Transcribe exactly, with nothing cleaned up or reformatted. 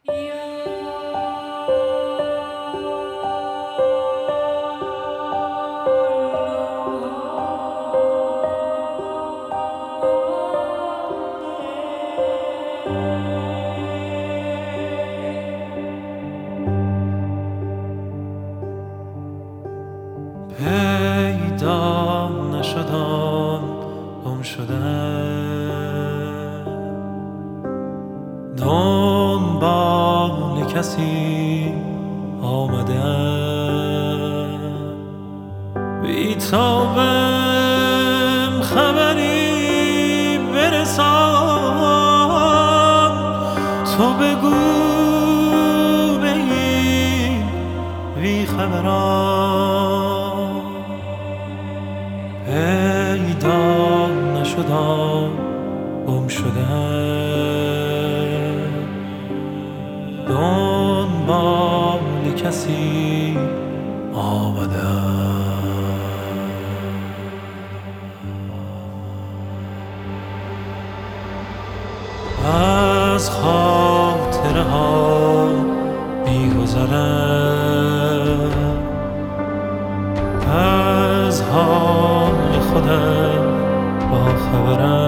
پیدا نشدم گم شده دنبال کسی آمده بی تابم خبری برسان تو بگو به این بی خبران پیدا نشدم گم شده دنبال کسی آمده از خاطره ها می‌گذرم از حال خودم با خبرم